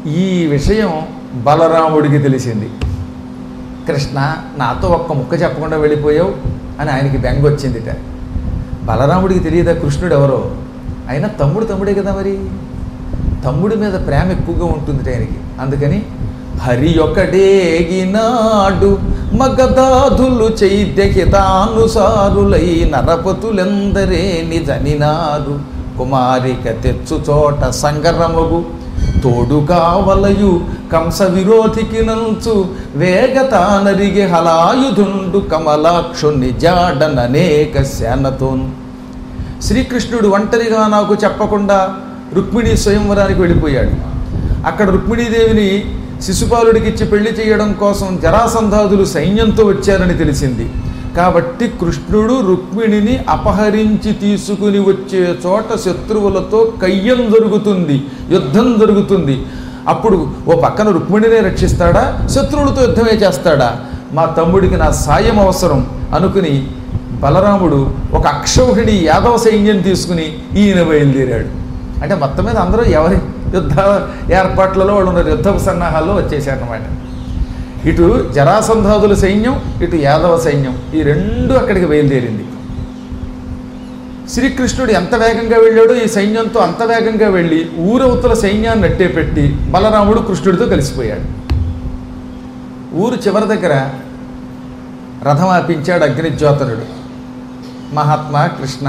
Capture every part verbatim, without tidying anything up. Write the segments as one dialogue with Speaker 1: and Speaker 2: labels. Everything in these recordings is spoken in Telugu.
Speaker 1: ఈ విషయం బలరాముడికి తెలిసింది. కృష్ణ నాతో ఒక్క ముక్క చెప్పకుండా వెళ్ళిపోయావు అని ఆయనకి బెంగ వచ్చిందిట. బలరాముడికి తెలియదా కృష్ణుడు ఎవరో? అయినా తమ్ముడు తమ్ముడే కదా, మరి తమ్ముడి మీద ప్రేమ ఎక్కువగా ఉంటుంది ఆయనకి. అందుకని హరి ఒకడేగినాడు మగధాధులు చైద్యహితానుసారులై నరపతులెందరేని జనినారు కుమారిక తెచ్చు చోట సంగరమగు తోడు కావలయు కంస విరోధికి నంచు వేగతానరిగి హలాయుధుండు కమలాక్షుని జాడననేక శానతోన్. శ్రీకృష్ణుడు ఒంటరిగా నాకు చెప్పకుండా రుక్మిణీ స్వయంవరానికి వెళ్ళిపోయాడు. అక్కడ రుక్మిణీదేవిని శిశుపాలుడికిచ్చి పెళ్లి చేయడం కోసం జరాసంధాదులు సైన్యంతో వచ్చారని తెలిసింది. కాబట్టి కృష్ణుడు రుక్మిణిని అపహరించి తీసుకుని వచ్చే చోట శత్రువులతో కయ్యం జరుగుతుంది, యుద్ధం జరుగుతుంది. అప్పుడు ఓ పక్కన రుక్మిణినే రక్షిస్తాడా, శత్రువులతో యుద్ధమే చేస్తాడా? మా తమ్ముడికి నా సాయం అవసరం అనుకుని బలరాముడు ఒక అక్షౌహిణి యాదవ సైన్యం తీసుకుని ఈయన బయలుదేరాడు. అంటే మొత్తం మీద అందరూ ఎవరి యుద్ధ ఏర్పాట్లలో వాళ్ళు ఉన్నారు, యుద్ధ సన్నాహాల్లో వచ్చేసారన్నమాట. ఇటు జరాసంధాదుల సైన్యం, ఇటు యాదవ సైన్యం, ఈ రెండు అక్కడికి బయలుదేరింది. శ్రీకృష్ణుడు ఎంత వేగంగా వెళ్ళాడో ఈ సైన్యంతో అంత వేగంగా వెళ్ళి ఊరవతల సైన్యాన్ని అట్టే పెట్టి బలరాముడు కృష్ణుడితో కలిసిపోయాడు. ఊరు చివరి దగ్గర రథం ఆపించాడు అగ్నిజ్యోతనుడు. మహాత్మా కృష్ణ,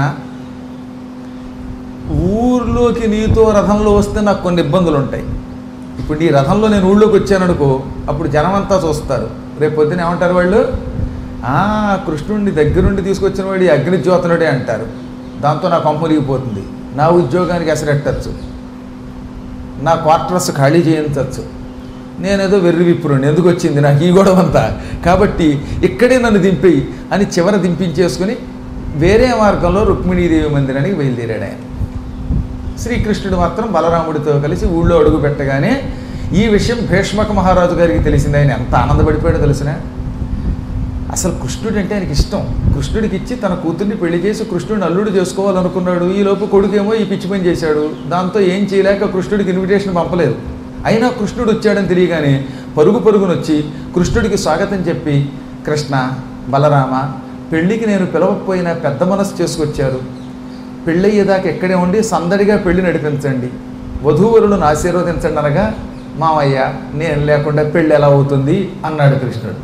Speaker 1: ఊర్లోకి నీతో రథంలో వస్తే నాకు కొన్ని ఇబ్బందులు ఉంటాయి. ఇప్పుడు ఈ రథంలో నేను ఊళ్ళోకి వచ్చాననుకో, అప్పుడు జనమంతా చూస్తారు. రేపు పొద్దున ఏమంటారు వాళ్ళు? ఆ కృష్ణుడిని దగ్గరుండి తీసుకొచ్చిన వాడు ఈ అగ్నిజ్యోతనుడే అంటారు. దాంతో నా కంపలిగిపోతుంది, నా ఉద్యోగానికి ఎసరెట్టచ్చు, నా క్వార్టర్స్ ఖాళీ చేయించవచ్చు. నేనేదో వెర్రి విప్పురుని, ఎందుకు వచ్చింది నాకు ఈ గొడవ అంతా, కాబట్టి ఇక్కడే నన్ను దింపేయి అని చివర దింపించేసుకుని వేరే మార్గంలో రుక్మిణీదేవి మందిరానికి బయలుదేరాడు ఆయన. శ్రీకృష్ణుడు మాత్రం బలరాముడితో కలిసి ఊళ్ళో అడుగు పెట్టగానే ఈ విషయం భీష్మక మహారాజు గారికి తెలిసింది. ఆయన ఎంత ఆనందపడిపోయాడో తెలిసిన. అసలు కృష్ణుడు అంటే ఆయనకి ఇష్టం. కృష్ణుడికి ఇచ్చి తన కూతుర్ని పెళ్లి చేసి కృష్ణుడిని అల్లుడు చేసుకోవాలనుకున్నాడు. ఈలోపు కొడుకేమో ఈ పిచ్చి పని చేశాడు. దాంతో ఏం చేయలేక కృష్ణుడికి ఇన్విటేషన్ పంపలేదు. అయినా కృష్ణుడు వచ్చాడని తెలియగానే పరుగు పరుగునొచ్చి కృష్ణుడికి స్వాగతం చెప్పి, కృష్ణ బలరామ, పెళ్ళికి నేను పిలవకపోయినా పెద్ద మనసు చేసుకొచ్చారు. పెళ్ళయ్యేదాకా ఎక్కడే ఉండి సందడిగా పెళ్లి నడిపించండి, వధూవరులను ఆశీర్వదించండి అనగా, మామయ్య నేను లేకుండా పెళ్ళి ఎలా అవుతుంది అన్నాడు కృష్ణుడు.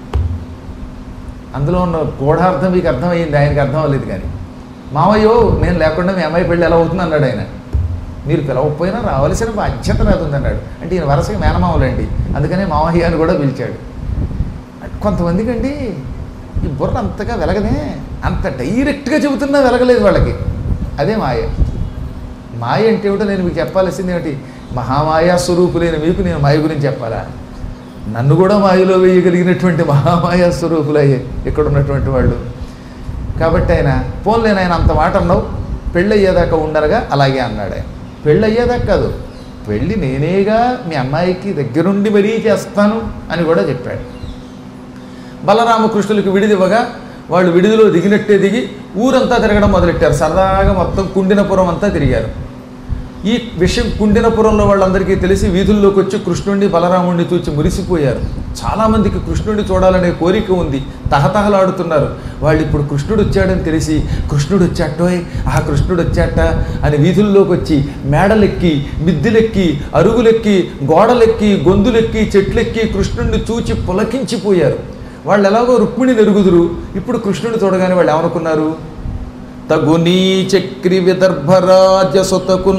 Speaker 1: అందులో ఉన్న గూఢార్థం మీకు అర్థమయ్యింది, ఆయనకి అర్థం అవ్వలేదు. కానీ మామయ్యో నేను లేకుండా మీ అమ్మాయి పెళ్ళి ఎలా అవుతుంది అన్నాడు ఆయన. మీరు పిలవకపోయినా రావాల్సిన బాధ్యత నాది అన్నాడు. అంటే ఈయన వరసగా మేనమామలండి, అందుకనే మామయ్య అని కూడా పిలిచాడు. కొంతమందికి అండి ఈ బుర్ర అంతగా వెలగదే, అంత డైరెక్ట్గా చెబుతున్నా వెలగలేదు వాళ్ళకి. అదే మాయ. మాయ అంటే ఏమిటో నేను మీకు చెప్పాల్సింది ఏమిటి? మహామాయా స్వరూపులైన మీకు నేను మాయ గురించి చెప్పాలా? నన్ను కూడా మాయలో వేయగలిగినటువంటి మహామాయా స్వరూపులయ్యే ఇక్కడ ఉన్నటువంటి వాళ్ళు. కాబట్టి ఆయన పోన్లేని ఆయన అంత మాట అన్నావు, పెళ్ళి అయ్యేదాకా ఉండరుగా అలాగే అన్నాడు ఆయన. పెళ్ళి అయ్యేదాకా కాదు, పెళ్ళి నేనేగా మీ అమ్మాయికి దగ్గరుండి మరీ చేస్తాను అని కూడా చెప్పాడు. బలరామకృష్ణులకు విడిదివ్వగా వాళ్ళు విడిదిలో దిగినట్టే దిగి ఊరంతా తిరగడం మొదలెట్టారు. సరదాగా మొత్తం కుండినపురం అంతా తిరిగారు. ఈ విషయం కుండినపురంలో వాళ్ళందరికీ తెలిసి వీధుల్లోకి వచ్చి కృష్ణుడిని బలరాముడిని చూచి మురిసిపోయారు. చాలామందికి కృష్ణుడిని చూడాలనే కోరిక ఉంది, తహతహలాడుతున్నారు. వాళ్ళు ఇప్పుడు కృష్ణుడు వచ్చాడని తెలిసి కృష్ణుడు వచ్చాటోయ్, ఆ కృష్ణుడు వచ్చాట అని వీధుల్లోకి వచ్చి మేడలెక్కి, మిద్దెలెక్కి, అరుగులెక్కి, గోడలెక్కి, గొంతులెక్కి, చెట్లెక్కి కృష్ణుడిని చూచి పులకించిపోయారు. వాళ్ళు ఎలాగో రుక్మిణిని ఎరుగుదురు. ఇప్పుడు కృష్ణుడిని చూడగానే వాళ్ళు ఏమనుకున్నారు? తగునీ చక్రి విదర్భరాజ సుతకున్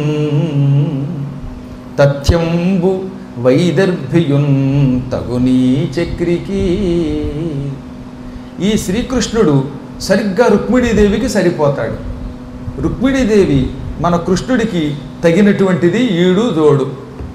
Speaker 1: తథ్యంబు వైదర్భియున్ తగునీ చక్రికి. ఈ శ్రీకృష్ణుడు సరిగ్గా రుక్మిణీదేవికి సరిపోతాడు. రుక్మిణీదేవి మన కృష్ణుడికి తగినటువంటిది ఈడు జోడు.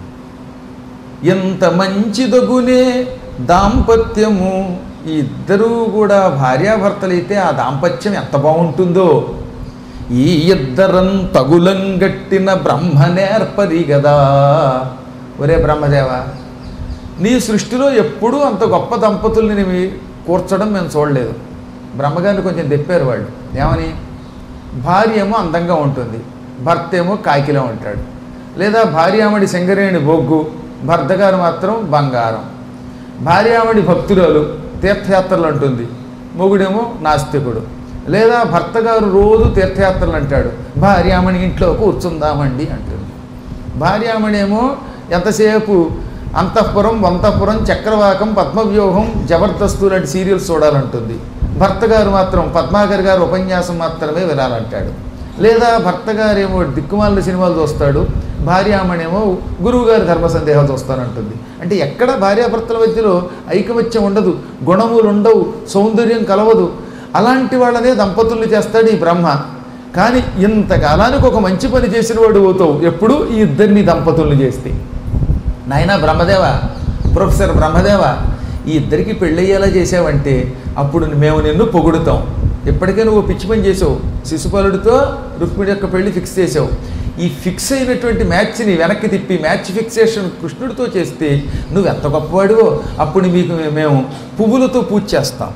Speaker 1: ఎంత మంచిదగునే దాంపత్యము, ఈ ఇద్దరూ కూడా భార్యాభర్తలైతే ఆ దాంపత్యం ఎంత బాగుంటుందో. ఈ ఇద్దరం తగులంగట్టిన బ్రహ్మ నేర్పరి గదా. ఒరే బ్రహ్మదేవ, నీ సృష్టిలో ఎప్పుడూ అంత గొప్ప దంపతుల్ని నేను కూర్చడం మేము చూడలేదు. బ్రహ్మగారిని కొంచెం తెప్పారు వాళ్ళు. ఏమని? భార్య ఏమో అందంగా ఉంటుంది, భర్త ఏమో కాకిలా ఉంటాడు. లేదా భార్యామడి సింగరేణి బొగ్గు, భర్త గారు మాత్రం బంగారం. భార్యామణి భక్తురాలు తీర్థయాత్రలు అంటుంది, మొగుడేమో నాస్తికుడు. లేదా భర్త గారు రోజు తీర్థయాత్రలు అంటాడు, భార్యామణి ఇంట్లో కూర్చుందామండి అంటుంది. భార్యామణి ఏమో ఎంతసేపు అంతఃపురం, వంతఃపురం, చక్రవాకం, పద్మవ్యూహం, జబర్దస్తు లాంటి సీరియల్స్ చూడాలంటుంది. భర్త గారు మాత్రం పద్మాకర్ గారు ఉపన్యాసం మాత్రమే వినాలంటాడు. లేదా భర్త గారేమో దిక్కుమాలిన సినిమాలు చూస్తాడు, భార్యామణేమో గురువుగారి ధర్మ సందేహాలు చూస్తానంటుంది. అంటే ఎక్కడ భార్యాభర్తల మధ్యలో ఐకమత్యం ఉండదు, గుణములు ఉండవు, సౌందర్యం కలవదు. అలాంటి వాళ్ళనే దంపతుల్ని చేస్తాడు ఈ బ్రహ్మ. కానీ ఇంతకాలానికి ఒక మంచి పని చేసిన వాడు అవుతావు ఎప్పుడు ఈ ఇద్దరిని దంపతుల్ని చేస్తే. నాయనా బ్రహ్మదేవ, ప్రొఫెసర్ బ్రహ్మదేవ, ఈ ఇద్దరికి పెళ్ళయ్యేలా చేసావంటే అప్పుడు మేము నిన్ను పొగుడుతాం. ఇప్పటికే నువ్వు పిచ్చి పని చేసావు, శిశుపాలుడితో రుక్మిణి యొక్క పెళ్లి ఫిక్స్ చేసావు. ఈ ఫిక్స్ అయినటువంటి మ్యాచ్ని వెనక్కి తిప్పి మ్యాచ్ ఫిక్సేషన్ కృష్ణుడితో చేస్తే నువ్వు ఎంత గొప్పవాడివో అప్పుడు మీకు మేము పువ్వులతో పూజ చేస్తాం.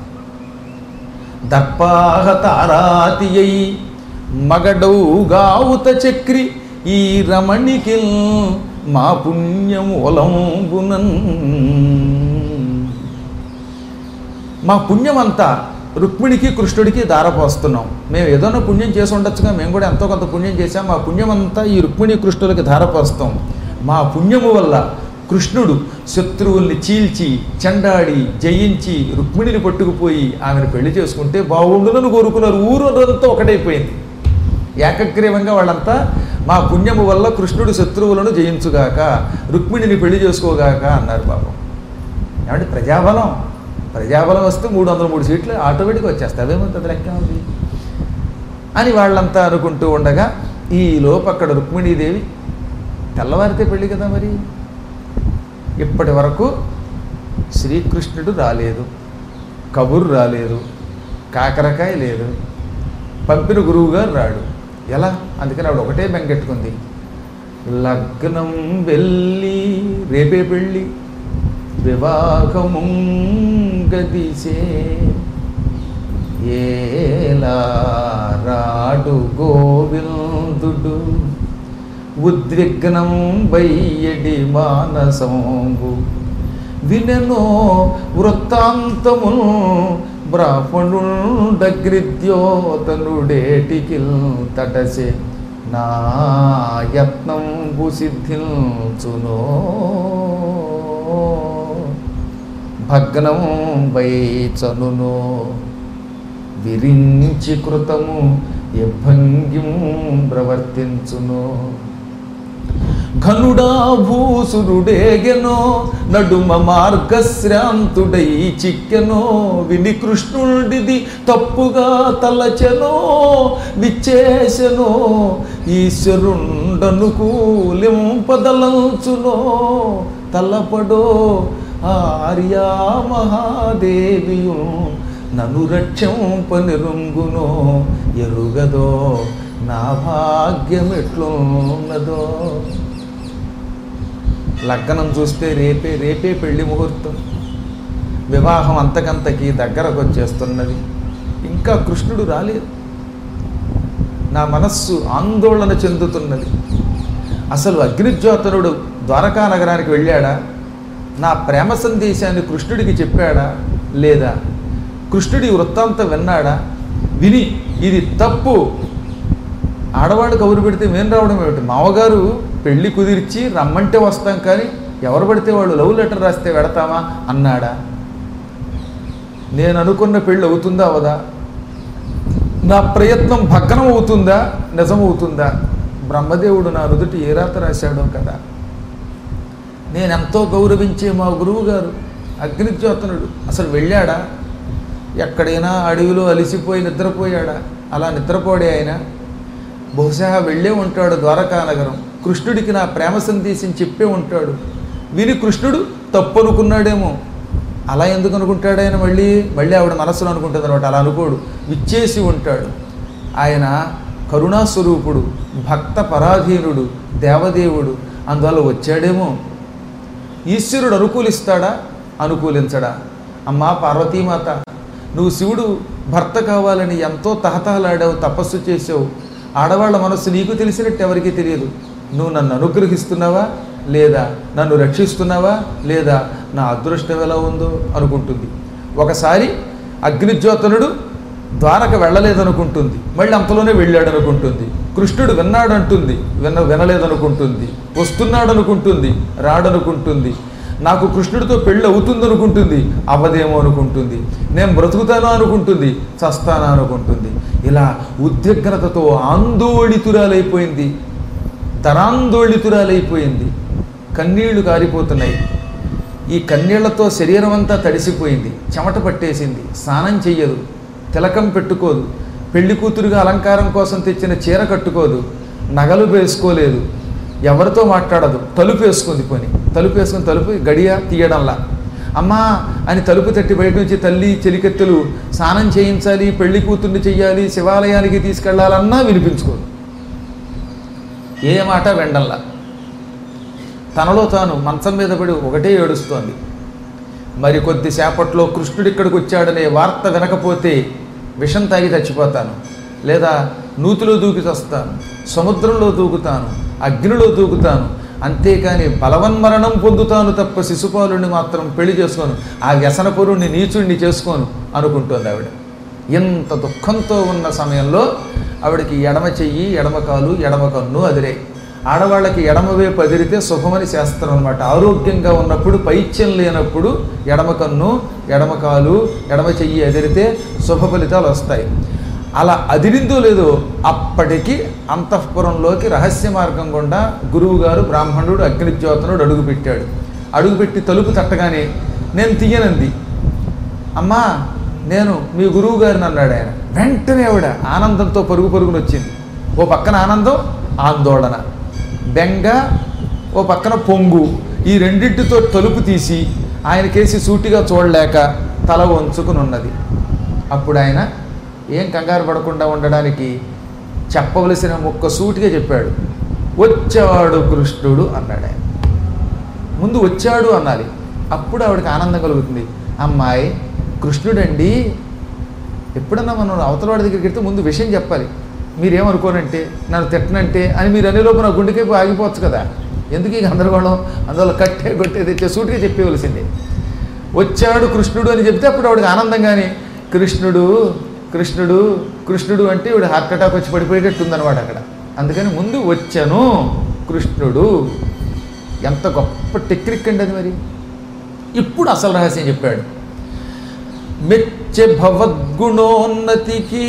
Speaker 1: దర్పాహతారాతియై మగడౌ గావుత చక్రి ఈ రమణికి మా పుణ్యమూలంబునన్. మా పుణ్యమంతా రుక్మిణికి కృష్ణుడికి ధారపోస్తున్నాం. మేము ఏదైనా పుణ్యం చేసి ఉండొచ్చుగా, మేము కూడా ఎంతో కొంత పుణ్యం చేశాం. మా పుణ్యమంతా ఈ రుక్మిణి కృష్ణులకి ధారపోస్తాం. మా పుణ్యము వల్ల కృష్ణుడు శత్రువుల్ని చీల్చి చెండాడి జయించి రుక్మిణిని పట్టుకుపోయి ఆమెను పెళ్లి చేసుకుంటే బాగుండునని కోరుకున్నారు. ఊరంతా ఒకటైపోయింది. ఏకగ్రీవంగా వాళ్ళంతా మా పుణ్యము వల్ల కృష్ణుడు శత్రువులను జయించుగాక, రుక్మిణిని పెళ్లి చేసుకోగాక అన్నారు. పాపం ఏమంటే ప్రజాబలం ప్రజాబలం వస్తే మూడు వందల మూడు సీట్లు ఆటోమేటిక్గా వచ్చేస్తాయి, అదేమంత లెక్క ఉంది అని వాళ్ళంతా అనుకుంటూ ఉండగా ఈ లోపు అక్కడ రుక్మిణీదేవి తెల్లవారితే పెళ్ళి కదా మరి. ఇప్పటి వరకు శ్రీకృష్ణుడు రాలేదు, కబురు రాలేదు, కాకరకాయ లేదు, పంపిన గురువుగారు రాడు. ఎలా? అందుకని ఆవిడ ఒకటే బెంగెట్టుకుంది, లగ్నం వెళ్ళి రేపే పెళ్ళి వివాహము గదిసే ఏలా రాడు గోవిందుడు ఉద్విగ్నం బయ్యడి మానసంబు వినెనో వృత్తాంతమును బ్రాహ్మణుడగ్రిద్యోతనుడేటికి తటసే నా యత్నంబు సిద్ధించునో భగ్నం వైచనునో విరించి కృతము యభంగిం ప్రవర్తించును ఘనుడా భూసురుడేగెనో నడుమ మార్గశ్రాంతుడై చిక్కెనో విని కృష్ణుడిది తప్పుగా తలచెనో విచ్చేసెనో ఈశ్వరుండనుకూలింపదలంచునో తలపడో ఆర్యా మహాదేవియు నను రక్షంపనిరుంగునో ఎరుగదో నా భాగ్యమెట్లున్నదో. లగ్నం చూస్తే రేపే రేపే పెళ్లి ముహూర్తం, వివాహం అంతకంతకి దగ్గరకు వచ్చేస్తున్నది, ఇంకా కృష్ణుడు రాలేదు. నా మనస్సు ఆందోళన చెందుతున్నది. అసలు అగ్నిజ్యోతనుడు ద్వారకా నగరానికి వెళ్ళాడా? నా ప్రేమ సందేశాన్ని కృష్ణుడికి చెప్పాడా లేదా? కృష్ణుడి వృత్తాంతం విన్నాడా? విని ఇది తప్పు, ఆడవాళ్ళు కబురు పెడితే మేము రావడం ఏమిటి, మావగారు పెళ్లి కుదిర్చి రమ్మంటే వస్తాం కానీ ఎవరు పడితే వాళ్ళు లవ్ లెటర్ రాస్తే పెడతామా అన్నాడా? నేను అనుకున్న పెళ్ళి అవుతుందా అవదా? నా ప్రయత్నం భగ్నం అవుతుందా నిజమవుతుందా? బ్రహ్మదేవుడు నా నుదుటి ఏ రాత రాశాడో కదా. నేనెంతో గౌరవించే మా గురువు గారు అగ్నిజ్యోతనుడు అసలు వెళ్ళాడా? ఎక్కడైనా అడవిలో అలిసిపోయి నిద్రపోయాడా? అలా నిద్రపోడే ఆయన బహుశా వెళ్ళే ఉంటాడు ద్వారకా నగరం. కృష్ణుడికి నా ప్రేమ సందేశం చెప్పే ఉంటాడు. విని కృష్ణుడు తప్పు అనుకున్నాడేమో. అలా ఎందుకు అనుకుంటాడు ఆయన? మళ్ళీ మళ్ళీ ఆవిడ మనస్సులో అనుకుంటుంది అనమాట. అలా అనుకోడు, విచ్చేసి ఉంటాడు. ఆయన కరుణాస్వరూపుడు, భక్త పరాధీనుడు, దేవదేవుడు, అందువల్ల వచ్చాడేమో. ఈశ్వరుడు అనుకూలిస్తాడా అనుకూలించడా? అమ్మా పార్వతీమాత, నువ్వు శివుడు భర్త కావాలని ఎంతో తహతహలాడావు, తపస్సు చేసావు. ఆడవాళ్ల మనస్సు నీకు తెలిసినట్టు ఎవరికీ తెలియదు. నువ్వు నన్ను అనుగ్రహిస్తున్నావా? లేదా నన్ను రక్షిస్తున్నావా లేదా నా అదృష్టం ఎలా ఉందో అనుకుంటుంది. ఒకసారి అగ్నిజ్యోతనుడు ద్వారక వెళ్ళలేదనుకుంటుంది, మళ్ళీ అంతలోనే వెళ్ళాడు అనుకుంటుంది. కృష్ణుడు విన్నాడంటుంది, విన్న వినలేదనుకుంటుంది. వస్తున్నాడు అనుకుంటుంది, రాడనుకుంటుంది. నాకు కృష్ణుడితో పెళ్ళి అవుతుంది అనుకుంటుంది, అవ్వదేమో అనుకుంటుంది. నేను బ్రతుకుతాను అనుకుంటుంది, చస్తాను అనుకుంటుంది. ఇలా ఉద్విగ్నతతో ఆందోళితురాలైపోయింది, ధనాందోళితురాలైపోయింది. కన్నీళ్లు కారిపోతున్నాయి. ఈ కన్నీళ్లతో శరీరం అంతా తడిసిపోయింది, చెమట పట్టేసింది. స్నానం చెయ్యదు, తిలకం పెట్టుకోదు, పెళ్లి కూతురుగా అలంకారం కోసం తెచ్చిన చీర కట్టుకోదు, నగలు వేసుకోలేదు, ఎవరితో మాట్లాడదు. తలుపు వేసుకుంది. పోని తలుపు వేసుకుని తలుపు గడియ తీయడంలా అమ్మా అని తలుపు తట్టి బయట నుంచి తల్లి చెలికెత్తెలు స్నానం చేయించాలి, పెళ్లి కూతుర్ని చెయ్యాలి, శివాలయానికి తీసుకెళ్లాలన్నా వినిపించుకోదు. ఏ మాట వెండల్లా తనలో తాను మంచం మీద పడి ఒకటే ఏడుస్తోంది. మరి కొద్దిసేపట్లో కృష్ణుడు ఇక్కడికి వచ్చాడనే వార్త వినకపోతే విషం తాగి చచ్చిపోతాను, లేదా నూతిలో దూకి చస్తాను, సముద్రంలో దూకుతాను, అగ్నిలో దూకుతాను, అంతేకాని బలవన్మరణం పొందుతాను తప్ప శిశుపాలుని మాత్రం పెళ్లి చేసుకోను, ఆ వ్యసనపురుణ్ణి నీచుణ్ణి చేసుకోను అనుకుంటోంది ఆవిడ. ఎంత దుఃఖంతో ఉన్న సమయంలో ఆవిడకి ఎడమ చెయ్యి, ఎడమ కాలు, ఎడమ కన్ను అదిరే. ఆడవాళ్ళకి ఎడమవైపు అదిరితే శుభమని శాస్త్రం అనమాట. ఆరోగ్యంగా ఉన్నప్పుడు, పైత్యం లేనప్పుడు ఎడమ కన్ను, ఎడమ కాలు, ఎడమ చెయ్యి అదిరితే శుభ ఫలితాలు వస్తాయి. అలా అదిరిందో లేదో అప్పటికి అంతఃపురంలోకి రహస్య మార్గం గుండా గురువుగారు బ్రాహ్మణుడు అగ్నిజ్యోతనుడు అడుగుపెట్టాడు. అడుగుపెట్టి తలుపు తట్టగానే నేను తీయనంది. అమ్మా నేను మీ గురువు గారిని అన్నాడు ఆయన. వెంటనే ఆవిడ ఆనందంతో పరుగు పరుగును వచ్చింది. ఓ పక్కన ఆనందం, ఆందోళన, బెంగ, ఓ పక్కన పొంగు. ఈ రెండింటితో తలుపు తీసి ఆయనకేసి సూటిగా చూడలేక తల వంచుకుని ఉన్నది. అప్పుడు ఆయన ఏం కంగారు పడకుండా ఉండడానికి చెప్పవలసిన ఒక్క సూటిగా చెప్పాడు. వచ్చాడు కృష్ణుడు అన్నాడు ఆయన. ముందు వచ్చాడు అనాలి, అప్పుడు ఆవిడకి ఆనందం కలుగుతుంది. అమ్మాయి కృష్ణుడండి. ఎప్పుడన్నా మనం అవతలవాడి దగ్గరికి వెళ్తే ముందు విషయం చెప్పాలి. మీరేమనుకోనంటే, నన్ను తిట్టనంటే అని మీరు అనేలోపు నా గుండెకేపు ఆగిపోవచ్చు కదా, ఎందుకు ఈ గందరగోళం? అందువల్ల కట్టే కొట్టే తెచ్చే సూటిగా చెప్పేవలసిందే. వచ్చాడు కృష్ణుడు అని చెప్తే అప్పుడు ఆవిడకి ఆనందంగానే కృష్ణుడు కృష్ణుడు కృష్ణుడు అంటే ఇవిడ హార్ట్ అటాక్ వచ్చి పడిపోయేటట్టు ఉందన్నమాట అక్కడ. అందుకని ముందు వచ్చాను కృష్ణుడు. ఎంత గొప్ప టెక్నిక్ అండి అది. మరి ఇప్పుడు అసలు రహస్యం చెప్పాడు. మెచ్చె భవద్గుణోన్నతికి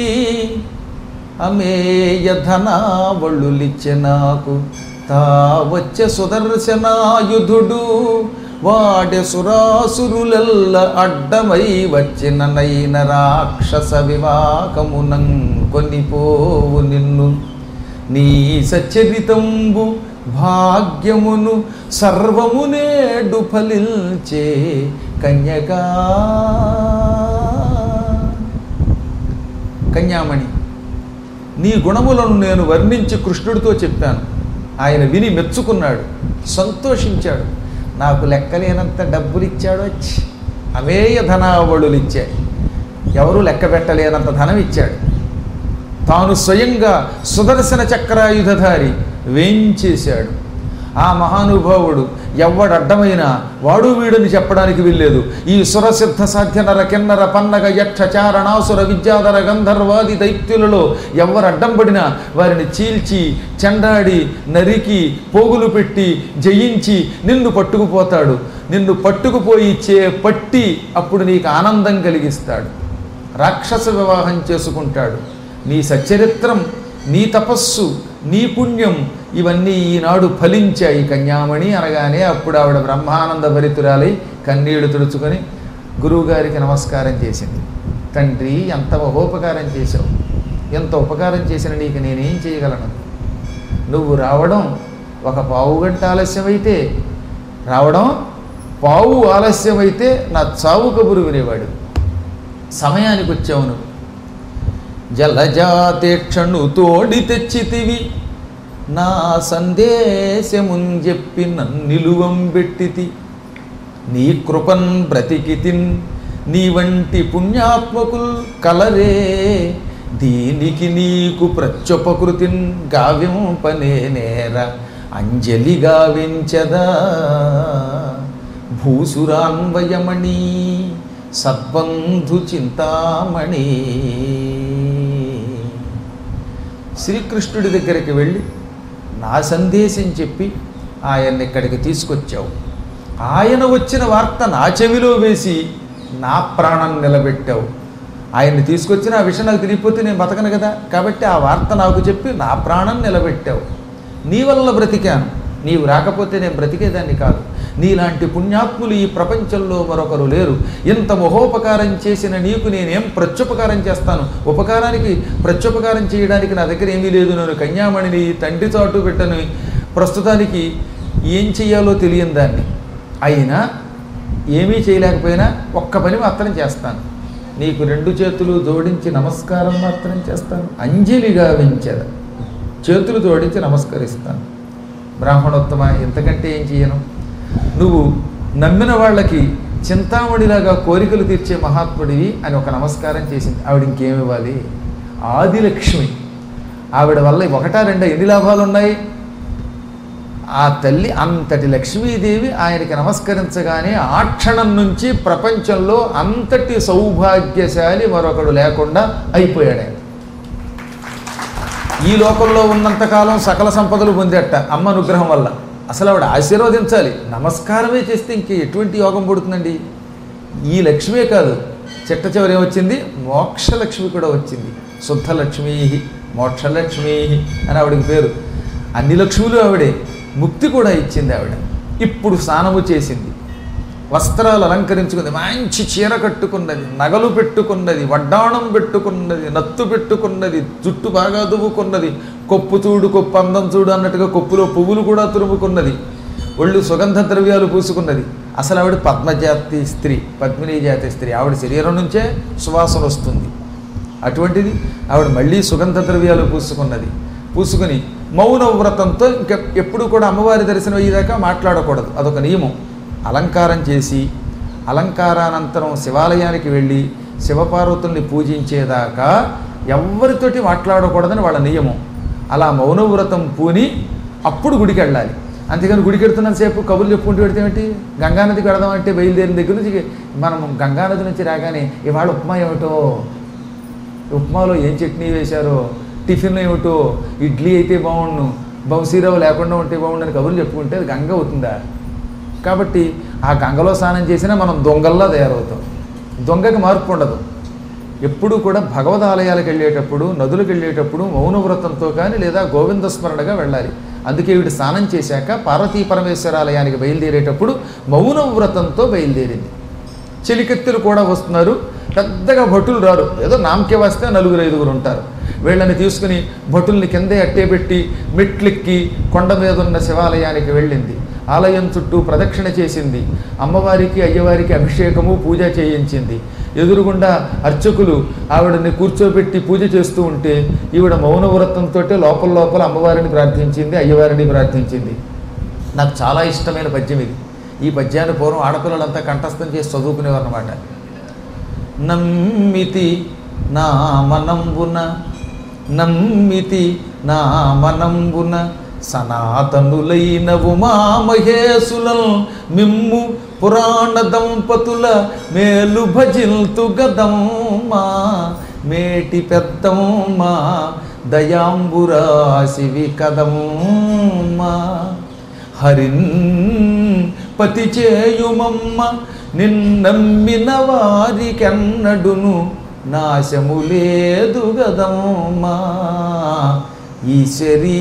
Speaker 1: అమేయ ధనావళులిచ్చె నాకు, తా వచ్చే సుదర్శనాయుధుడు వాడే సురాసురులెల్ల అడ్డమై వచ్చిన నైన రాక్షస వివాకమునం కొనిపోవు నిన్ను, నీ సచరితంబు భాగ్యమును సర్వము నేడు ఫలించే కన్యకా. కన్యామణి, నీ గుణములను నేను వర్ణించి కృష్ణుడితో చెప్పాను. ఆయన విని మెచ్చుకున్నాడు, సంతోషించాడు. నాకు లెక్కలేనంత డబ్బులు ఇచ్చాడు, అమేయ ధనావళులు ఇచ్చాయి, ఎవరు లెక్క పెట్టలేనంత ధనం ఇచ్చాడు. తాను స్వయంగా సుదర్శన చక్రాయుధధారి వేంచేశాడు. ఆ మహానుభావుడు ఎవ్వడడ్డమైనా వాడు వీడని చెప్పడానికి వీల్లేదు. ఈ సురసిద్ధ సాధ్య నర కిన్నర పన్నగ యక్ష చారణాసుర విద్యాధర గంధర్వాది దైత్యులలో ఎవరు అడ్డం పడినా వారిని చీల్చి చెండాడి నరికి పోగులు పెట్టి జయించి నిన్ను పట్టుకుపోతాడు. నిన్ను పట్టుకుపోయి చే పట్టి అప్పుడు నీకు ఆనందం కలిగిస్తాడు. రాక్షస వివాహం చేసుకుంటాడు. నీ సచ్చరిత్రం, నీ తపస్సు, నీ పుణ్యం ఇవన్నీ ఈనాడు ఫలించాయి కన్యామణి అనగానే అప్పుడు ఆవిడ బ్రహ్మానంద భరితురాలై కన్నీళ్లు తుడుచుకొని గురువుగారికి నమస్కారం చేసింది. తండ్రి, ఎంత మహోపకారం చేశావు, ఎంత ఉపకారం చేసిన నీకు నేనేం చేయగలను? నువ్వు రావడం ఒక పావు గంట ఆలస్యమైతే రావడం పావు ఆలస్యమైతే నా చావు కబురు వినేవాడు. సమయానికి వచ్చావు నువ్వు. జలజాతేక్షణు తోడి తెచ్చితివి, నా సందేశమున్ చెప్పి నన్నిలువం పెట్టితి, నీ కృపన్ బ్రతికితిన్, నీ వంటి పుణ్యాత్మకుల్ కలరే, దీనికి నీకు ప్రత్యుపకృతిన్ గావ్యం పనే నేర అంజలిగా వెంచదా భూసురాన్వయమణి సద్బంధు చింతామణి. శ్రీకృష్ణుడి దగ్గరికి వెళ్ళి నా సందేశం చెప్పి ఆయన్ని ఇక్కడికి తీసుకొచ్చావు. ఆయన వచ్చిన వార్త నా చెవిలో వేసి నా ప్రాణం నిలబెట్టావు. ఆయన్ని తీసుకొచ్చిన ఆ విషయం నాకు తెలియకపోతే నేను బతకను కదా. కాబట్టి ఆ వార్త నాకు చెప్పి నా ప్రాణం నిలబెట్టావు. నీ వల్ల బ్రతికాను. నీవు రాకపోతే నేను బ్రతికేదాన్ని కాదు. నీలాంటి పుణ్యాత్ములు ఈ ప్రపంచంలో మరొకరు లేరు. ఇంత మహోపకారం చేసిన నీకు నేనేం ప్రత్యుపకారం చేస్తాను? ఉపకారానికి ప్రత్యుపకారం చేయడానికి నా దగ్గర ఏమీ లేదు. నేను కన్యామణిని తండ్రి చాటు పెట్టను. ప్రస్తుతానికి ఏం చెయ్యాలో తెలియని దాన్ని. అయినా ఏమీ చేయలేకపోయినా ఒక్క పని మాత్రం చేస్తాను. నీకు రెండు చేతులు జోడించి నమస్కారం మాత్రం చేస్తాను. అంజలిగా వెంచెద, చేతులు జోడించి నమస్కరిస్తాను. బ్రాహ్మణోత్తమ, ఇంతకంటే ఏం చేయను? నువ్వు నమ్మిన వాళ్ళకి చింతామణిలాగా కోరికలు తీర్చే మహాత్ముడివి అని ఒక నమస్కారం చేసింది. ఆవిడ ఇంకేమి ఇవ్వాలి? ఆదిలక్ష్మి. ఆవిడ వల్ల ఒకటా రెండా ఎన్ని లాభాలు ఉన్నాయి? ఆ తల్లి అంతటి లక్ష్మీదేవి ఆయనకి నమస్కరించగానే ఆ క్షణం నుంచి ప్రపంచంలో అంతటి సౌభాగ్యశాలి మరొకడు లేకుండా అయిపోయాడు ఆయన. ఈ లోకంలో ఉన్నంతకాలం సకల సంపదలు పొందేట అమ్మ అనుగ్రహం వల్ల. అసలు ఆవిడ ఆశీర్వదించాలి. నమస్కారమే చేస్తే ఇంక ఎటువంటి యోగం పడుతుందండి? ఈ లక్ష్మే కాదు, చిట్ట చివరి ఏమొచ్చింది? మోక్షలక్ష్మి కూడా వచ్చింది. శుద్ధలక్ష్మీ మోక్షలక్ష్మీ అని ఆవిడకి పేరు. అన్ని లక్ష్ములు ఆవిడే. ముక్తి కూడా ఇచ్చింది ఆవిడ. ఇప్పుడు స్నానము చేసింది, వస్త్రాలు అలంకరించుకుంది, మంచి చీర కట్టుకున్నది, నగలు పెట్టుకున్నది, వడ్డాణం పెట్టుకున్నది, నత్తు పెట్టుకున్నది, జుట్టు బాగా దువ్వుకున్నది, కొప్పు చూడు కొప్పు అందం చూడు అన్నట్టుగా కొప్పులో పువ్వులు కూడా తురుముకున్నది, ఒళ్ళు సుగంధ ద్రవ్యాలు పూసుకున్నది. అసలు ఆవిడ పద్మజాతి స్త్రీ, పద్మినీ జాతి స్త్రీ. ఆవిడ శరీరం నుంచే సువాసన వస్తుంది. అటువంటిది ఆవిడ మళ్ళీ సుగంధ ద్రవ్యాలు పూసుకున్నది. పూసుకుని మౌన వ్రతంతో ఇంకా ఎప్పుడు కూడా అమ్మవారి దర్శనం అయ్యేదాకా మాట్లాడకూడదు, అదొక నియమం. అలంకారం చేసి అలంకారానంతరం శివాలయానికి వెళ్ళి శివపార్వతుల్ని పూజించేదాకా ఎవరితోటి మాట్లాడకూడదని వాళ్ళ నియమం. అలా మౌనవ్రతం పూని అప్పుడు గుడికి వెళ్ళాలి. అంతేగాని గుడికి వెళ్తున్నంతసేపు కబుర్లు చెప్పుకుంటూ పెడితే ఏమిటి? గంగానదికి వెళదామంటే బయలుదేరిన దగ్గర నుంచి మనం గంగానది నుంచి రాగానే ఇవాళ ఉప్మా ఏమిటో, ఉప్మాలో ఏం చట్నీ వేశారో, టిఫిన్ ఏమిటో, ఇడ్లీ అయితే బాగుండు, బౌసీరావు లేకుండా ఉంటే బాగుండు అని కబుర్లు చెప్పుకుంటే అది గంగ అవుతుందా? కాబట్టి ఆ గంగలో స్నానం చేసినా మనం దొంగల్లా తయారవుతాం. దొంగకి మార్పు ఉండదు. ఎప్పుడూ కూడా భగవద్ ఆలయాలకు వెళ్ళేటప్పుడు, నదులకు వెళ్ళేటప్పుడు మౌనవ్రతంతో కానీ లేదా గోవింద స్మరణగా వెళ్ళాలి. అందుకే వీడు స్నానం చేశాక పార్వతీ పరమేశ్వరాలయానికి బయలుదేరేటప్పుడు మౌనవ్రతంతో బయలుదేరింది. చెలికెత్తులు కూడా వస్తున్నారు. పెద్దగా భటులు రారు, ఏదో నామకే వస్తే నలుగురు ఐదుగురు ఉంటారు. వీళ్ళని తీసుకుని భటుల్ని కిందే అట్టేపెట్టి మెట్లెక్కి కొండ మీద ఉన్న శివాలయానికి వెళ్ళింది. ఆలయం చుట్టూ ప్రదక్షిణ చేసింది. అమ్మవారికి అయ్యవారికి అభిషేకము పూజ చేయించింది. ఎదురుగుండా అర్చకులు ఆవిడని కూర్చోబెట్టి పూజ చేస్తూ ఉంటే ఈవిడ మౌనవ్రతంతో లోపల లోపల అమ్మవారిని ప్రార్థించింది, అయ్యవారిని ప్రార్థించింది. నాకు చాలా ఇష్టమైన పద్యం ఇది. ఈ పద్యాన్ని పూర్వం ఆడపిల్లలంతా కంఠస్థం చేసి చదువుకునేవారు అన్నమాట. నమ్మితి నా మనంబున నమ్మితి నా మనంబున సనాతనులైన ఉమామహేశులల్ మిమ్ము పురాణ దంపతుల మేలు భజిల్తు గదమ్మా మేటి పెద్దమ్మా దయాంబురాశివి కదమ్మా హరిన్ పతి చేయుమమ్మ నిన్నమ్మిన వారికెన్నడును నాశము లేదు గదమ్మా ఈశ్వరీ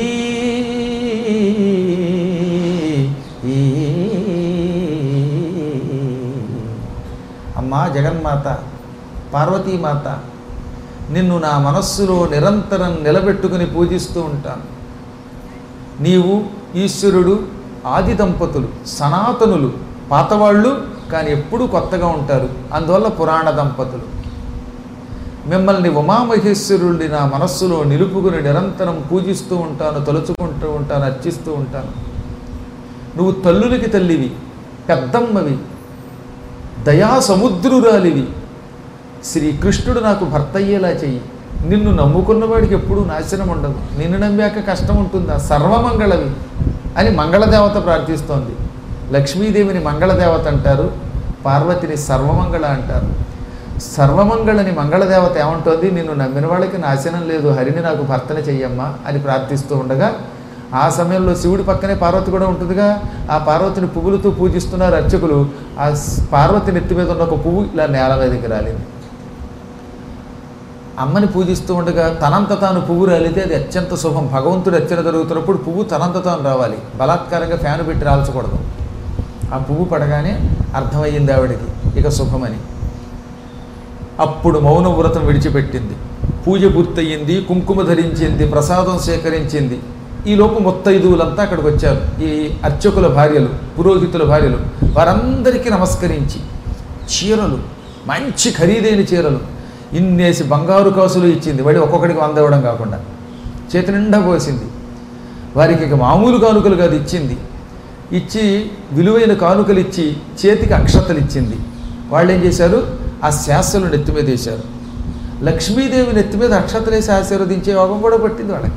Speaker 1: అమ్మా జగన్మాత పార్వతీమాత, నిన్ను నా మనస్సులో నిరంతరం నిలబెట్టుకుని పూజిస్తూ ఉంటాను. నీవు ఈశ్వరుడు ఆది దంపతులు, సనాతనులు, పాతవాళ్ళు కానీ ఎప్పుడూ కొత్తగా ఉంటారు. అందువల్ల పురాణ దంపతులు. మిమ్మల్ని ఉమామహేశ్వరుడిని నా మనస్సులో నిలుపుకుని నిరంతరం పూజిస్తూ ఉంటాను, తలుచుకుంటూ ఉంటాను, అర్చిస్తూ ఉంటాను. నువ్వు తల్లులకి తల్లివి, పెద్దమ్మవి, దయా సముద్రురాలివి. శ్రీకృష్ణుడు నాకు భర్త అయ్యేలా చెయ్యి. నిన్ను నమ్ముకున్నవాడికి ఎప్పుడూ నాశనం ఉండదు. నిన్ను నమ్మాక కష్టం ఉంటుందా? సర్వమంగళవి. అని మంగళదేవత ప్రార్థిస్తోంది. లక్ష్మీదేవిని మంగళదేవత అంటారు, పార్వతిని సర్వమంగళ అంటారు. సర్వమంగళని మంగళదేవత ఏమంటోంది, నిన్ను నమ్మిన వాళ్ళకి నాశనం లేదు, హరిని నాకు భర్తన చెయ్యమ్మా అని ప్రార్థిస్తూ ఉండగా ఆ సమయంలో శివుడి పక్కనే పార్వతి కూడా ఉంటుందిగా. ఆ పార్వతిని పువ్వులతో పూజిస్తున్నారు అర్చకులు. ఆ పార్వతి నెత్తి మీద ఉన్న ఒక పువ్వు ఇలా నేల మీదకి రాలింది. అమ్మని పూజిస్తూ ఉండగా తనంత తాను పువ్వు రాలితే అది అత్యంత శుభం. భగవంతుడు అర్చన జరుగుతున్నప్పుడు పువ్వు తనంత తాను రావాలి, బలాత్కారంగా ఫ్యాను పెట్టి రాల్చకూడదు. ఆ పువ్వు పడగానే అర్థమయ్యింది ఆవిడికి ఇక శుభమని. అప్పుడు మౌన వ్రతం విడిచిపెట్టింది, పూజ పూర్తయింది, కుంకుమ ధరించింది, ప్రసాదం సేకరించింది. ఈలోపు ముత్తైదువులంతా అక్కడికి వచ్చారు. ఈ అర్చకుల భార్యలు, పురోహితుల భార్యలు, వారందరికీ నమస్కరించి చీరలు, మంచి ఖరీదైన చీరలు, ఇన్నేసి బంగారు కాసులు ఇచ్చింది. వాడి ఒక్కొక్కడికి వంద ఇవ్వడం కాకుండా చేతి నిండా పోసింది. వారికి ఇక మామూలు కానుకలు కాదు ఇచ్చింది. ఇచ్చి విలువైన కానుకలు ఇచ్చి చేతికి అక్షతలు ఇచ్చింది. వాళ్ళు ఏం చేశారు, ఆ శాస్త్రలు నెత్తి మీద వేశారు. లక్ష్మీదేవి నెత్తి మీద అక్షతలు వేసి ఆశీర్వదించే యోగం కూడా పట్టింది వాళ్ళకి.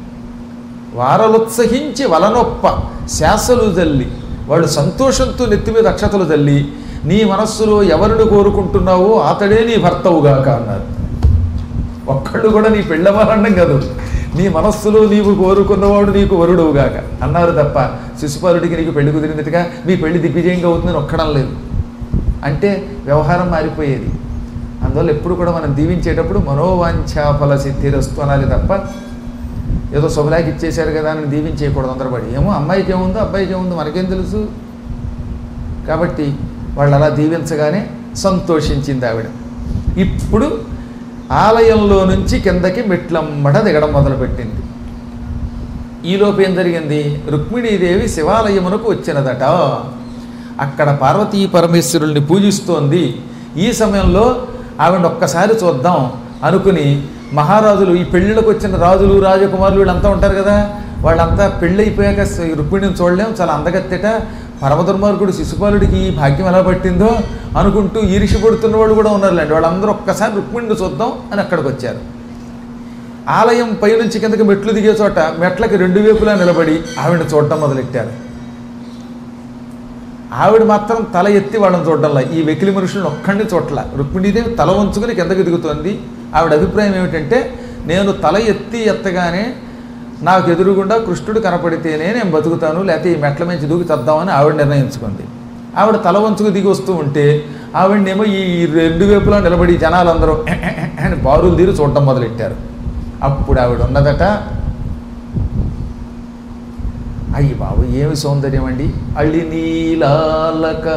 Speaker 1: వారలుత్సహించి వలనొప్ప శాసలు జల్లి, వాళ్ళు సంతోషంతో నెత్తి మీద అక్షతలు జల్లి, నీ మనస్సులో ఎవరిని కోరుకుంటున్నావో అతడే నీ భర్తవుగాక అన్నారు. ఒక్కళ్ళు కూడా నీ పెళ్ళవారడం కాదు, నీ మనస్సులో నీవు కోరుకున్నవాడు నీకు వరుడువుగాక అన్నారు తప్ప శిశుపాలుడికి నీకు పెళ్లి కుదిరినట్టుగా మీ పెళ్లి దిగ్విజయంగా అవుతుందని ఒక్కడం లేదు. అంటే వ్యవహారం మారిపోయేది. అందువల్ల ఎప్పుడు కూడా మనం దీవించేటప్పుడు మనోవాంఛాఫల సిద్ధిరస్తు అనాలి తప్ప ఏదో శుభలాకి ఇచ్చేశారు కదా అని దీవించేయకూడదు తొందరపడి. ఏమో అమ్మాయికి ఏముందో అబ్బాయికి ఏముందో మనకేం తెలుసు. కాబట్టి వాళ్ళు అలా దీవించగానే సంతోషించింది ఆవిడ. ఇప్పుడు ఆలయంలో నుంచి కిందకి మెట్లమ్మట దిగడం మొదలుపెట్టింది. ఈలోపు ఏం జరిగింది, రుక్మిణీదేవి శివాలయమునకు వచ్చినదట. అక్కడ పార్వతీ పరమేశ్వరుల్ని పూజిస్తోంది. ఈ సమయంలో ఆవిడ ఒక్కసారి చూద్దాం అనుకుని మహారాజులు, ఈ పెళ్ళిళ్ళకు వచ్చిన రాజులు రాజకుమారులు వీళ్ళంతా ఉంటారు కదా, వాళ్ళంతా పెళ్ళైపోయాక రుక్మిణిని చూడలేం, చాలా అందగత్తెట, పరమదుర్మార్గుడు శిశుపాలుడికి ఈ భాగ్యం ఎలా పట్టిందో అనుకుంటూ ఈరిషి పడుతున్న వాళ్ళు కూడా ఉన్నారులేండి. వాళ్ళందరూ ఒక్కసారి రుక్మిణిని చూద్దాం అని అక్కడికి వచ్చారు. ఆలయం పైనుంచి కిందకి మెట్లు దిగే చోట మెట్లకి రెండు వైపులా నిలబడి ఆవిడని చూడటం మొదలెట్టారు. ఆవిడ మాత్రం తల ఎత్తి వాళ్ళని చూడడంలా, ఈ వెకిలి మనుషులను ఒక్కడిని చోట్ల. రుక్మిణీదేవి తల వంచుకుని కిందకి దిగుతోంది. ఆవిడ అభిప్రాయం ఏమిటంటే, నేను తల ఎత్తి ఎత్తగానే నాకు ఎదురుగుండా కృష్ణుడు కనపడితేనే నేను బతుకుతాను, లేకపోతే ఈ మెట్ల నుంచి దూకి తెద్దామని ఆవిడ నిర్ణయించుకుంది. ఆవిడ తల వంచుకు దిగి వస్తూ ఉంటే ఆవిడనేమో ఈ రెండు వైపులా నిలబడి జనాలందరూ అని బారులు తీరు చూడటం మొదలెట్టారు. అప్పుడు ఆవిడ ఉన్నదట, అయ్యి బాబు ఏమి సౌందర్యం అండి, అళ్ళి నీలాలక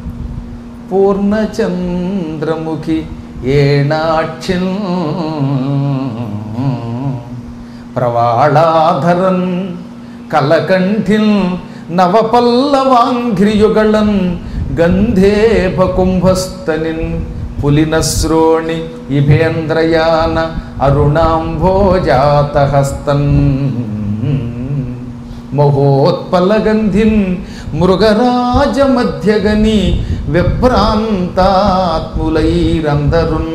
Speaker 1: పూర్ణచంద్రముఖి ఏణాక్షిన్ ప్రవాళాధరన్ కలకంఠిన్ నవపల్లవాంఘ్రియుగళన్ గంధేభ కుంభస్తనిన్ పులినశ్రోణి ఇభేంద్రయాన అరుణాంభోజాతహస్తన్ మహోత్పలగంధిన్ మృగరాజమధ్యగని విభ్రాంతాత్ములైరందరున్.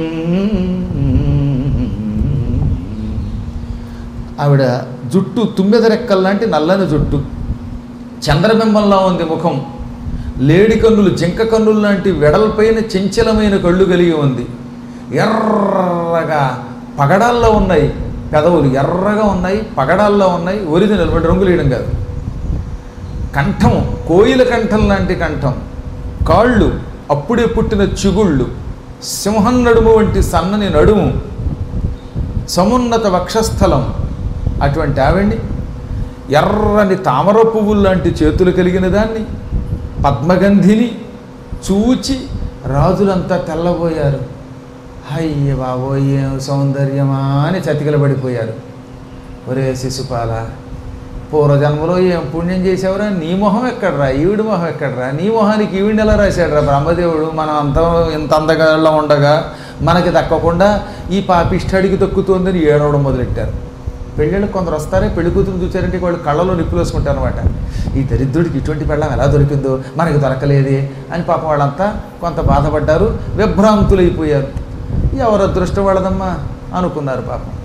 Speaker 1: ఆవిడ జుట్టు తుమ్మెద రెక్కల్లాంటి నల్లని జుట్టు, చంద్రబింబంలా ఉంది ముఖం, లేడి కన్నులు జింక కన్నులు లాంటి వెడల్పైన చంచలమైన కళ్ళు కలిగి ఉంది. ఎర్రగా పగడాల్లో ఉన్నాయి పెదవులు, ఎర్రగా ఉన్నాయి, పగడాల్లో ఉన్నాయి, ఒరిజినల్ వాటి రంగులు వేయడం కాదు. కంఠం కోయిల కంఠం లాంటి కంఠం, కాళ్ళు అప్పుడే పుట్టిన చిగుళ్ళు, సింహం నడుము వంటి సన్నని నడుము, సమున్నత వక్షస్థలం. అటువంటి ఆవిడ్ని, ఎర్రని తామర పువ్వులు లాంటి చేతులు కలిగిన దాన్ని, పద్మగంధిని చూచి రాజులంతా తెల్లబోయారు. అయ్య బాబోయ్ ఏం సౌందర్యమా అని చతికిల పడిపోయారు. ఒరే శిశుపాల, పూర్వజన్మలో ఏం పుణ్యం చేసావురా, నీ మొహం ఎక్కడరా, ఈవిడి మొహం ఎక్కడరా, నీ మొహానికి ఈవిడిని ఎలా రాశాడు రా బ్రహ్మదేవుడు, మనం అంత ఇంత అందగాళ్ళ ఉండగా మనకి దక్కకుండా ఈ పాపిష్టాడికి దక్కుతోందని ఏడవడం మొదలెట్టారు. పెళ్ళిళ్ళు కొందరు వస్తారే, పెళ్లి కూతురు చూచారంటే వాళ్ళు కళ్ళలో నిప్పులు వేసుకుంటారు అనమాట. ఈ దరిద్రుడికి ఇటువంటి పెళ్ళం ఎలా దొరికిందో, మనకి దొరకలేదే అని పాపం వాళ్ళంతా కొంత బాధపడ్డారు, విభ్రాంతులైపోయారు. ఎవరు అదృష్టం వాళ్ళదమ్మా అనుకున్నారు పాపం.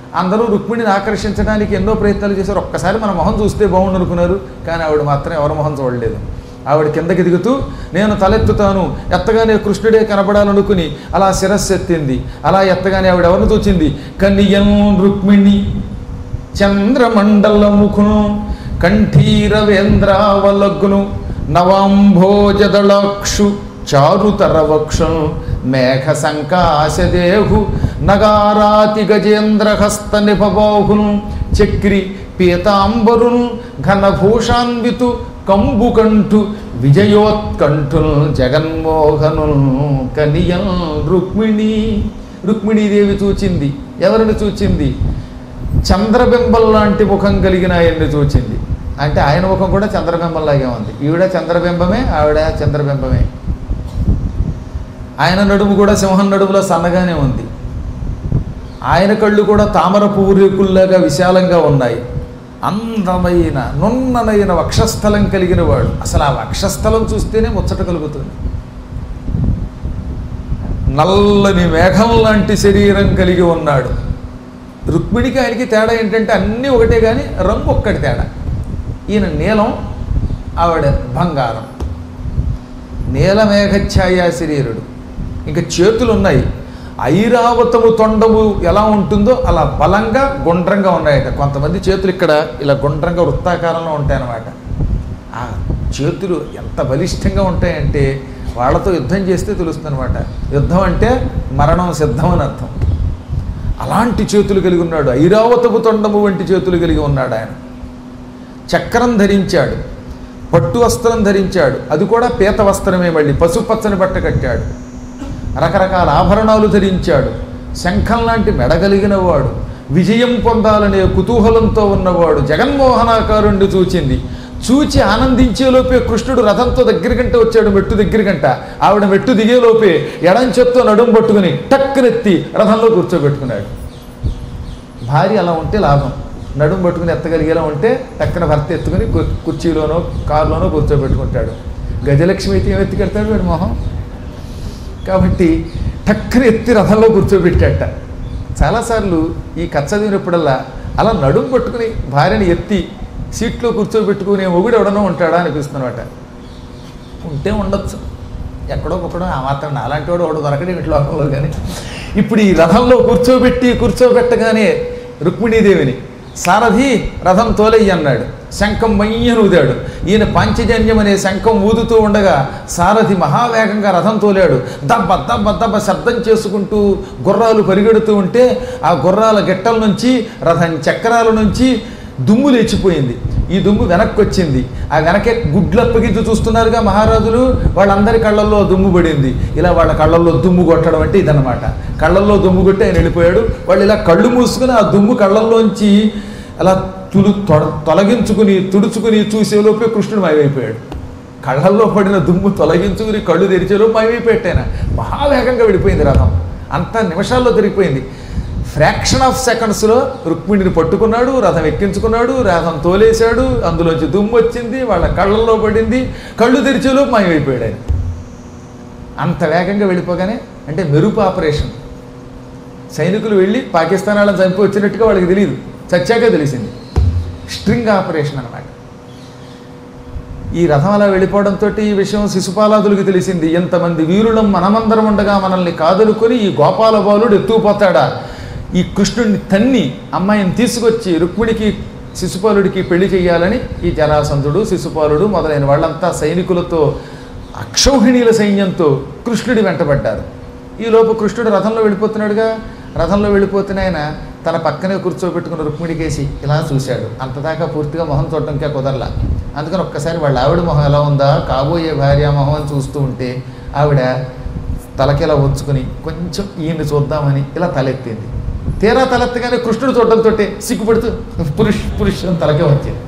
Speaker 1: అందరూ రుక్మిణిని ఆకర్షించడానికి ఎన్నో ప్రయత్నాలు చేశారు. ఒక్కసారి మన మొహం చూస్తే బాగుండు అనుకున్నారు, కానీ ఆవిడ మాత్రం ఎవరి మొహం చూడలేదు. ఆవిడ కిందకి దిగుతూ నేను తలెత్తుతాను, ఎత్తగానే కృష్ణుడే కనబడాలనుకుని అలా శిరస్సు ఎత్తింది. అలా ఎత్తగానే ఆవిడ ఎవరిని చూచింది? కన్యం రుక్మిణి చంద్రమండల ముఖును కంఠీరవేంద్రావలగ్ను నవాంభోజదళాక్షు చారుతరవక్షు మేఘ సంకాశదేహు నగారాతి గజేంద్రహస్త నిభబాహును చక్రి పీతాంబరును ఘనభూషాన్వితు కంబుకంఠు విజయోత్కంఠును జగన్మోహను కనియం రుక్మిణి. రుక్మిణీదేవి చూచింది. ఎవరిని చూచింది? చంద్రబింబం లాంటి ముఖం కలిగిన ఆయన్ని చూచింది. అంటే ఆయన ముఖం కూడా చంద్రబింబంలాగే ఉంది. ఈవిడ చంద్రబింబమే, ఆవిడ చంద్రబింబమే. ఆయన నడుము కూడా సింహం నడుములో సన్నగానే ఉంది. ఆయన కళ్ళు కూడా తామర పువ్వు రేకుల్లాగా విశాలంగా ఉన్నాయి. అందమైన నున్ననైన వక్షస్థలం కలిగిన వాడు. అసలు ఆ వక్షస్థలం చూస్తేనే ముచ్చట కలుగుతుంది. నల్లని మేఘం లాంటి శరీరం కలిగి ఉన్నాడు. రుక్మిణికి ఆయనకి తేడా ఏంటంటే అన్నీ ఒకటే కానీ రంగు ఒక్కటి తేడా. ఈయన నీలం, ఆవిడ బంగారం. నీలమేఘఛాయా శరీరుడు. ఇంకా చేతులు ఉన్నాయి. ఐరావతము తొండము ఎలా ఉంటుందో అలా బలంగా గుండ్రంగా ఉన్నాయట. కొంతమంది చేతులు ఇక్కడ ఇలా గుండ్రంగా వృత్తాకారంలో ఉంటాయన్నమాట. ఆ చేతులు ఎంత బలిష్టంగా ఉంటాయంటే వాళ్ళతో యుద్ధం చేస్తే తెలుస్తుంది అనమాట. యుద్ధం అంటే మరణం సిద్ధం అని అర్థం. అలాంటి చేతులు కలిగి ఉన్నాడు. ఐరావతపు తొండము వంటి చేతులు కలిగి ఉన్నాడు ఆయన. చక్రం ధరించాడు, పట్టు వస్త్రం ధరించాడు. అది కూడా పీత వస్త్రమే, మళ్ళీ పసుపచ్చని బట్ట కట్టాడు. రకరకాల ఆభరణాలు ధరించాడు. శంఖం లాంటి మెడగలిగిన వాడు, విజయం పొందాలనే కుతూహలంతో ఉన్నవాడు. జగన్మోహనాకారుణ్ణి చూచింది. చూచి ఆనందించేలోపే కృష్ణుడు రథంతో దగ్గరికంటే వచ్చాడు. మెట్టు దగ్గరికంట ఆవిడ మెట్టు దిగేలోపే ఎడం చేత్తో నడుము పట్టుకుని టక్కునెత్తి రథంలో కూర్చోబెట్టుకున్నాడు. భార్య అలా ఉంటే లాభం. నడుము పట్టుకుని ఎత్తగలిగేలా ఉంటే టక్కున భర్త ఎత్తుకుని కుర్చీలోనో కారులోనో కూర్చోబెట్టుకుంటాడు. గజలక్ష్మి అయితే ఏం ఎత్తుకెడతాడు వాడి మొహం. కాబట్టి టక్కున ఎత్తి రథంలో కూర్చోబెట్టాట. చాలాసార్లు ఈ కథ చదివినప్పుడల్లా అలా నడుము పట్టుకుని భార్యని ఎత్తి సీట్లో కూర్చోబెట్టుకునే మొగుడు ఎవడనో ఉంటాడా అనిపిస్తున్నమాట. ఉంటే ఉండొచ్చు, ఎక్కడో ఒకడో. ఆ మాత్రం అలాంటి వాడు ఒకడు దొరకడే ఇంటి లోకంలో. కానీ ఇప్పుడు ఈ రథంలో కూర్చోబెట్టి కూర్చోబెట్టగానే రుక్మిణీదేవిని సారథి రథం తోలయ్యి అన్నాడు. శంఖం మయ్యను ఊదాడు. ఈయన పాంచజన్యం అనే శంఖం ఊదుతూ ఉండగా సారథి మహావేగంగా రథం తోలాడు. దబ్బ దబ్బ దబ్బ శబ్దం చేసుకుంటూ గుర్రాలు పరిగెడుతూ ఉంటే ఆ గుర్రాల గిట్టల నుంచి, రథం చక్రాల నుంచి దుమ్ము లేచిపోయింది. ఈ దుమ్ము వెనక్కి వచ్చింది. ఆ వెనకే గుడ్లప్పగించి చూస్తున్నారుగా మహారాజులు, వాళ్ళందరి కళ్ళల్లో దుమ్ము పడింది. ఇలా వాళ్ళ కళ్ళల్లో దుమ్ము కొట్టడం అంటే ఇదన్నమాట. కళ్ళల్లో దుమ్ము కొట్టి ఆయన వెళ్ళిపోయాడు. వాళ్ళు ఇలా కళ్ళు మూసుకుని ఆ దుమ్ము కళ్ళల్లోంచి అలా తులు తొడ తొలగించుకుని తుడుచుకుని చూసేలోపే కృష్ణుడు మాయమైపోయాడు. కళ్ళల్లో పడిన దుమ్ము తొలగించుకుని కళ్ళు తెరిచేలోపు మాయమైపోయాడు. మహావేగంగా వెళ్ళిపోయింది రథం. అంతా నిమిషాల్లో తిరిగిపోయింది. ఫ్రాక్షన్ ఆఫ్ సెకండ్స్లో రుక్మిణిని పట్టుకున్నాడు, రథం ఎక్కించుకున్నాడు, రథం తోలేశాడు. అందులోంచి దుమ్ము వచ్చింది, వాళ్ళ కళ్ళల్లో పడింది. కళ్ళు తెరిచేలోపు మాయమైపోయాడు ఆయన. అంత వేగంగా వెళ్ళిపోగానే అంటే మెరుపు ఆపరేషన్. సైనికులు వెళ్ళి పాకిస్తాన్ వాళ్ళని చంపి వచ్చినట్టుగా వాళ్ళకి తెలియదు, చచ్చాక తెలిసింది. స్ట్రింగ్ ఆపరేషన్ అన్నమాట. ఈ రథం అలా వెళ్ళిపోవడంతో ఈ విషయం శిశుపాలాదులకు తెలిసింది. ఎంతమంది వీరులం మనమందరం ఉండగా మనల్ని కాదనుకొని ఈ గోపాల బాలుడు ఎత్తుకుపోతాడా? ఈ కృష్ణుడిని తన్ని అమ్మాయిని తీసుకొచ్చి రుక్మిణికి శిశుపాలుడికి పెళ్లి చేయాలని ఈ జరాసంధుడు, శిశుపాలుడు మొదలైన వాళ్ళంతా సైనికులతో అక్షౌహిణీల సైన్యంతో కృష్ణుడి వెంటబడ్డారు. ఈలోపు కృష్ణుడు రథంలో వెళ్ళిపోతున్నాడుగా. రథంలో వెళ్ళిపోతున్న ఆయన తన పక్కనే కూర్చోబెట్టుకున్న రుక్మిణికేసి ఇలా చూశాడు. అంతదాకా పూర్తిగా మొహం చూడటంకే కుదరలా. అందుకని ఒక్కసారి వాళ్ళ ఆవిడ మొహం ఎలా ఉందా, కాబోయే భార్య మొహం అని చూస్తూ ఉంటే ఆవిడ తలకిలా ఉంచుకుని కొంచెం ఈయన్ని చూద్దామని ఇలా తలెత్తింది. తీరా తలెత్తగానే కృష్ణుడు చూడటంతో సిగ్గుపడుతూ పురుష్ పురుష్ అని తలకే వచ్చింది.